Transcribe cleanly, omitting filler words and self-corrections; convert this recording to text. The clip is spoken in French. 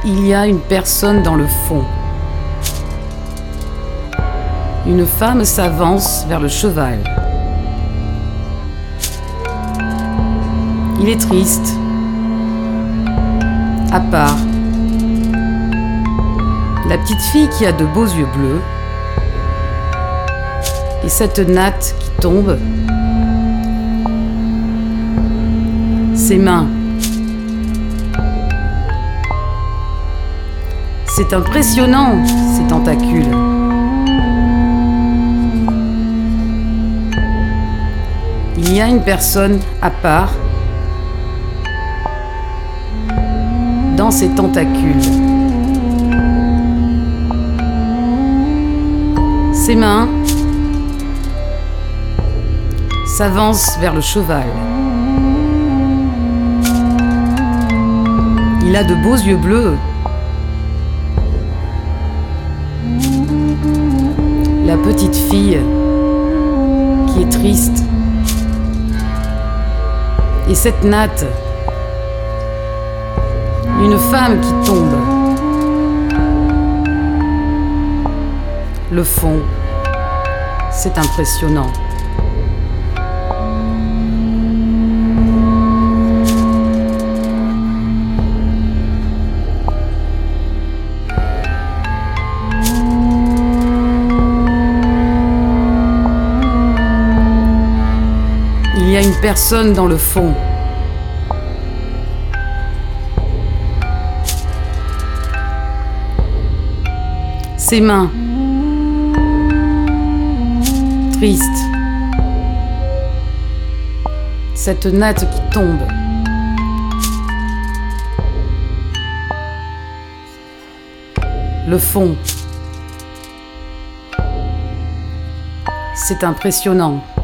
Il y a une personne dans le fond. Une femme s'avance vers le cheval. Il est triste, à part. La petite fille qui a de beaux yeux bleus et cette natte qui tombe. Ses mains. C'est impressionnant, ces tentacules. Il y a une personne à part dans ces tentacules. Ses mains s'avancent vers le cheval. Il a de beaux yeux bleus. La petite fille qui est triste. Et cette natte. Une femme qui tombe. Le fond, c'est impressionnant. Il y a une personne dans le fond. Ses mains, tristes. Cette natte qui tombe. Le fond, c'est impressionnant.